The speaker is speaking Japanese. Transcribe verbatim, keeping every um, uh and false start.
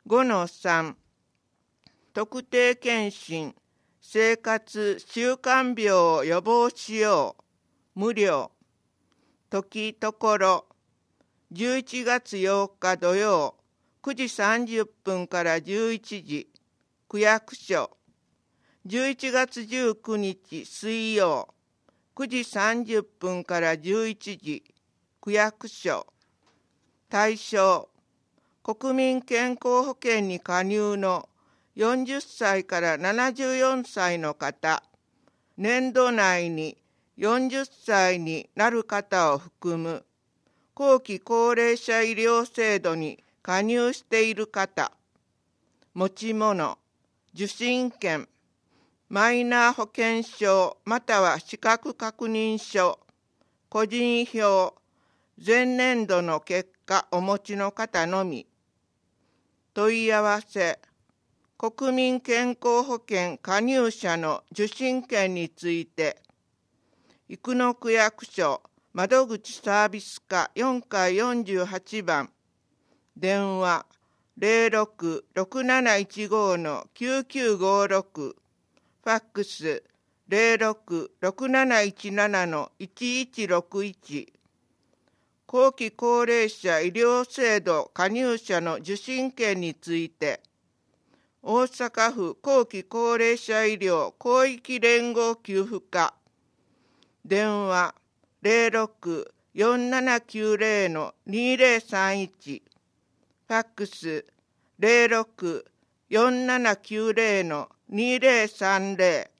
ごのさん、特定健診、生活習慣病を予防しよう、無料。時ところ、じゅういちがつようか土曜、くじさんじゅっぷんからじゅういちじ、区役所。じゅういちがつじゅうくにち水曜、くじさんじゅっぷんからじゅういちじ、区役所。対象、国民健康保険に加入のよんじゅっさいからななじゅうよんさいの方、年度内によんじゅっさいになる方を含む、後期高齢者医療制度に加入している方、持ち物、受診券、マイナ保険証または資格確認書、個人票、前年度の結果お持ちの方のみ。問い合わせ、国民健康保険加入者の受診券について、生野区役所窓口サービス課よんかいよんじゅうはちばん、電話 ゼロろく ろくなないちご きゅうきゅうごろく、ファックス ゼロろく ろくなないちなな いちいちろくいち、後期高齢者医療制度加入者の受診券について、大阪府後期高齢者医療広域連合給付課、電話 ゼロろく よんななきゅうゼロ にゼロさんいち、ファックス ゼロろく よんななきゅうゼロ にゼロさんゼロ